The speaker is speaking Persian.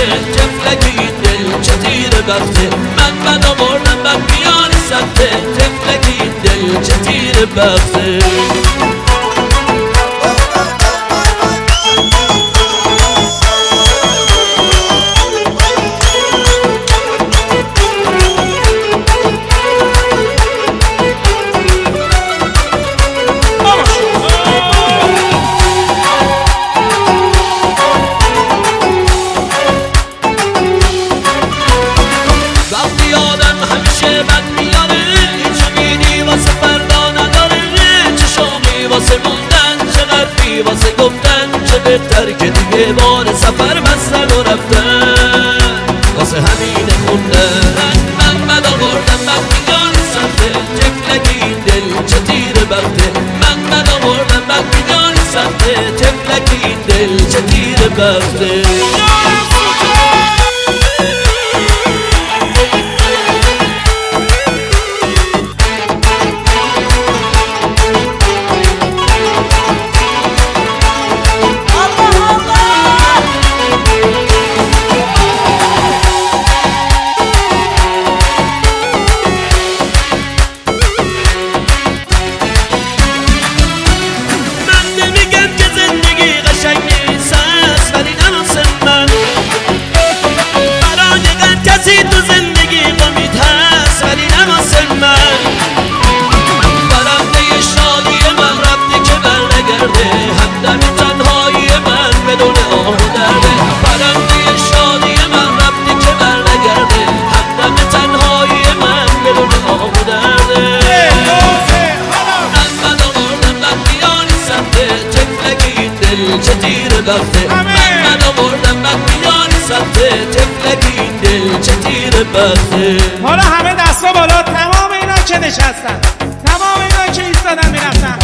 تفلک این دل چه تیر بخته من آوردم من میان سمته تفلک این دل چه تیر بخته واسه گفتن چه بهتر که دیگه بار سفر بستن و رفتن واسه همین خوندن من آوردم من میان سمته تفلک این دل چه تیر بخته من آوردم من میان سمته تفلک این دل چه تیر بخته چه تیر بخته من آوردم من میان سمته تفلک این دل چه تیر بخته حالا همه دستا بالا تمام اینا که نشستن تمام اینا که ایستادن میرفتن